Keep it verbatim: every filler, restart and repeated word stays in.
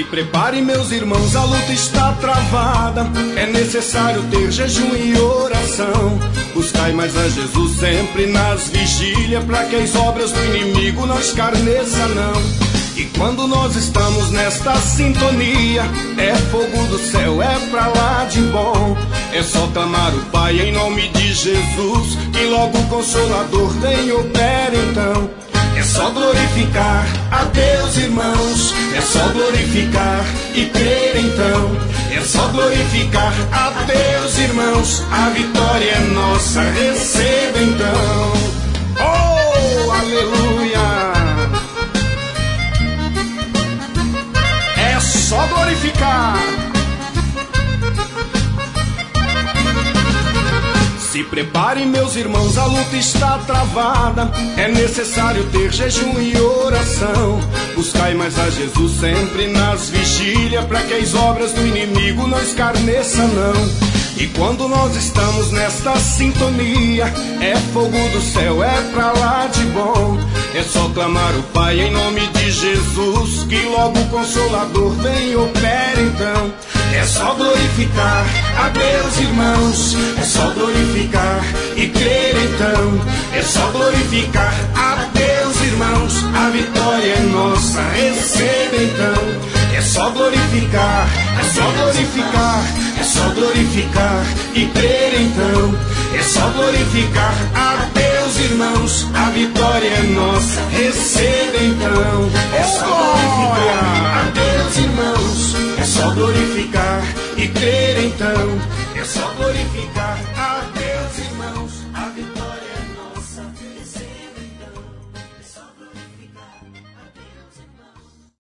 Prepare, meus irmãos, a luta está travada. É necessário ter jejum e oração. Buscai mais a Jesus sempre nas vigílias, para que as obras do inimigo não escarneça, não. E quando nós estamos nesta sintonia, é fogo do céu, é pra lá de bom. É só clamar o Pai em nome de Jesus, que logo o Consolador vem e opera então. É só glorificar a Deus, irmãos. É só glorificar e crer então. É só glorificar a Deus, irmãos. A vitória é nossa, receba então. Oh, aleluia! É só glorificar. Se preparem, meus irmãos, a luta está travada. É necessário ter jejum e oração. Buscai mais a Jesus sempre nas vigílias, para que as obras do inimigo não escarneçam, não. E quando nós estamos nesta sintonia, é fogo do céu, é pra lá de bom. É só clamar o Pai em nome de Jesus, que logo o Consolador vem e opera então. É só glorificar a Deus, irmãos. É só glorificar e crer então. É só glorificar a Deus, irmãos. A vitória é nossa, receba então. É só glorificar, é só glorificar, é só glorificar e crer então. É só glorificar a Deus, irmãos. A vitória é nossa, receba então. É só glorificar a Deus, irmãos. É só glorificar e crer então. É só glorificar.